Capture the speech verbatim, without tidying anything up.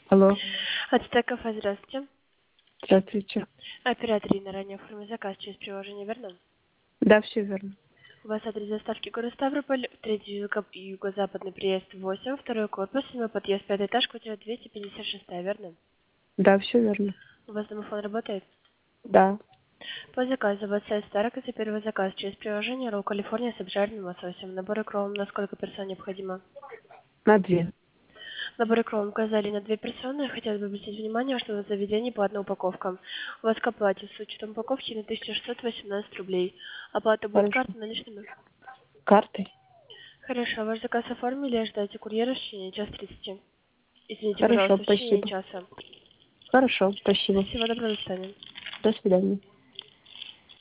Алло, Ацтек кафе, здравствуйте. здравствуйте. Оператор на ранее оформил заказ через приложение, верно? Да, все верно. У вас адрес доставки город Ставрополь, третий юго- юго-западный приезд восемь, второй корпус, седьмой подъезд, пятый этаж, квартира двести пятьдесят шесть, верно? Да, все верно. У вас домофон работает? Да. По заказу вас сайт Старок, это первый заказ через приложение Ролл Калифорния с обжаренным лососем. Набор икром на сколько персон необходимо? На две. Набор икром указали на две персоны. Хотелось бы обратить внимание, что на заведении по одной упаковкам. У вас к оплате с учетом упаковки на тысяча шестьсот восемнадцать рублей. Оплата будет Хорошо. картой наличными? Картой? Хорошо, ваш заказ оформили, ожидайте курьера в течение час тридцати. Извините, Хорошо, пожалуйста, в течение спасибо. часа. Хорошо, спасибо. Всего доброго, до свидания. До свидания.